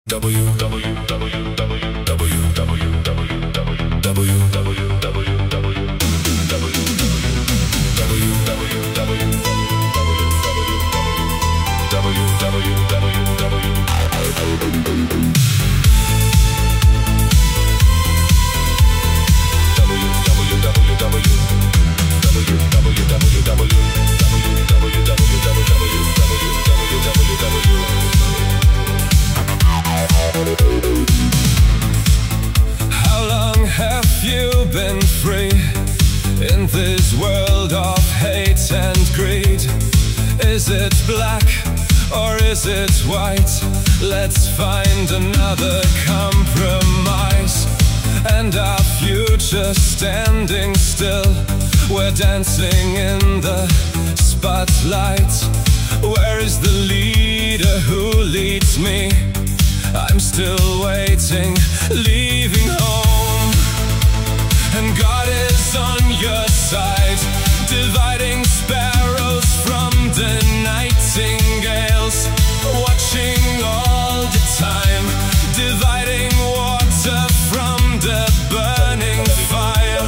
How long have you been free in this world of hate and greed? Is it black or is it white? Let's find another compromise. And our future standing still. We're dancing in the spotlight. Where is the leader who leads me? I'm still waiting, leaving home. And God is on your side, dividing sparrows from the nightingales, watching all the time, dividing water from the burning fire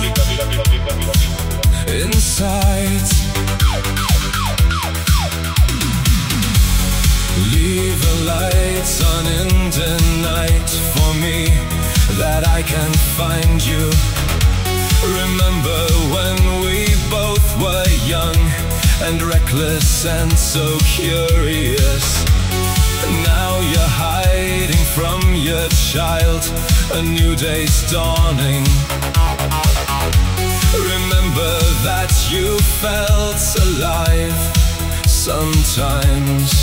inside. Leave a light on in the night for me, that I can find you. Remember when we both were young and reckless and so curious. Now you're hiding from your child, a new day's dawning. Remember that you felt alive sometimes.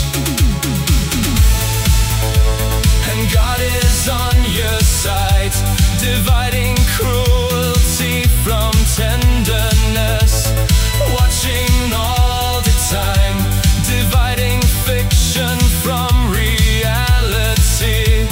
And God is on your side, dividing cruelty from tenderness, watching all the time, dividing fiction from reality.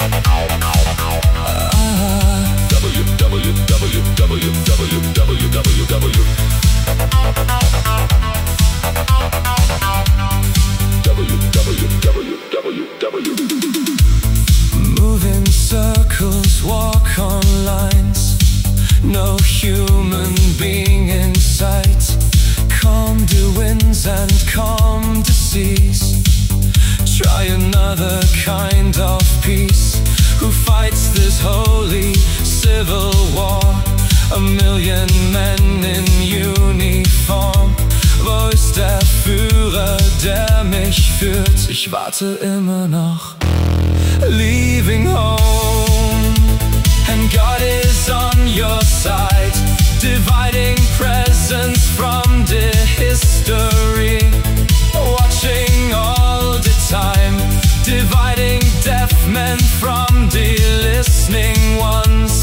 Move in circles, walk on lines, no human being in sight. Calm the winds and calm the seas. Try another kind of peace. Who fights this holy civil war? A million men in uniform. Wo ist der Führer, der mich führt? Ich warte immer noch, leaving home. And God is on your side, dividing presence from the history, watching all the time, dividing deaf men from the listening ones.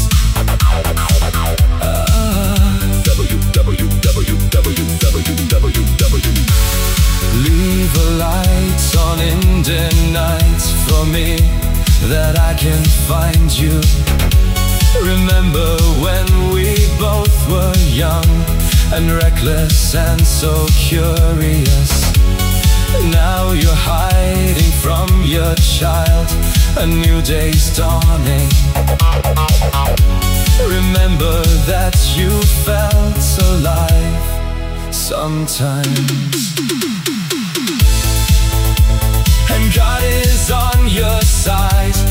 Leave a light on in the night for me, that I can find you. Remember when we both were young and reckless and so curious. Now you're hiding from your child, a new day's dawning. Remember that you felt alive sometimes. And God is on your side,